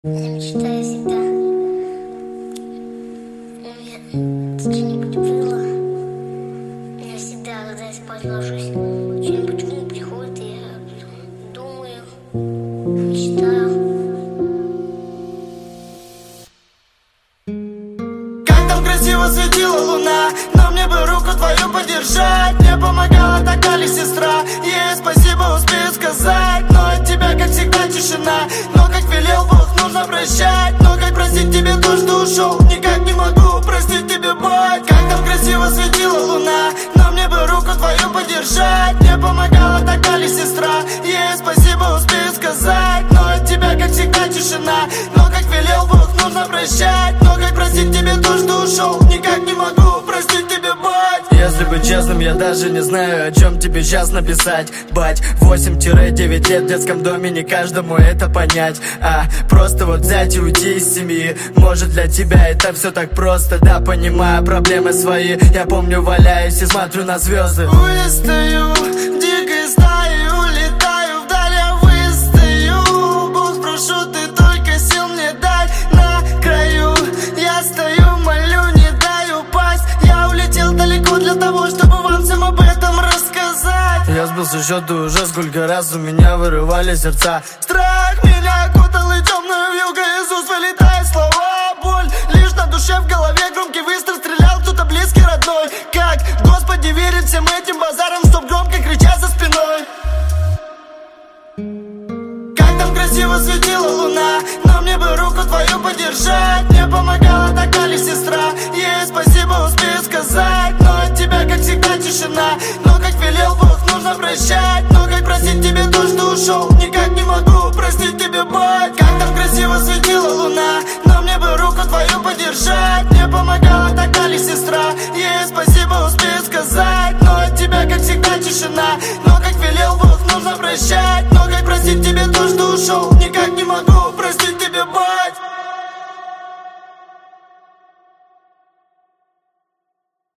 Я мечтаю всегда. Что-нибудь было. Я всегда, когда я спать ложусь, что-нибудь в ум приходит, и я думаю, мечтаю. Как там красиво светила луна, но мне бы руку твою подержать. Мне помогала такая ли сестра, ей спасибо успею сказать. Но от тебя, как всегда, тишина. Но как велел Бог, нужно прощать. Но как простить тебе то, что ушел, никак не могу простить тебе боль. Как там красиво светила луна, но мне бы руку твою подержать. Мне помогала такая ли сестра, ей спасибо успею сказать. Но от тебя, как всегда, тишина. Но как велел Бог, нужно прощать. Но как простить тебе то, что ушел, никак не могу простить тебе боль. Если быть честным, я даже не знаю, о чем тебе сейчас написать. Бать, 8-9 лет в детском доме, не каждому это понять. Просто вот взять и уйти из семьи. Может, для тебя это все так просто. Да, понимаю проблемы свои. Я помню, валяюсь и смотрю на звезды. Выстою в дикой стае, улетаю вдаль, я выстою. Бог, спрошу, ты только сил мне дай. На краю я стою, молю, не дай упасть. Я улетел далеко для того, чтобы вам всем об этом рассказать. Я сбил со счету уже сколько раз у меня вырывали сердца. Страх меня окутал и темную вьюгой Иисус вылетает слова, боль. Лишь на душе, в голове громкий выстрел, стрелял кто-то близкий, родной. Как Господи верит всем этим базарам, чтоб громко кричать за спиной. Как там красиво светила луна, но мне бы руку твою подержать. Мне помогала такая ли сестра, ей спасибо успею сказать. Но от тебя, как всегда, тишина. Но как велел Бог, нужно прощать. Но как простить тебе то, что ушел, никак не могу простить тебе боль. Как там красиво светила луна, но мне бы руку твою подержать. Мне помогала такая ли сестра, ей спасибо успею сказать. Но от тебя, как всегда, тишина. Но как велел Бог, нужно прощать. Но как простить тебе то, что ушел,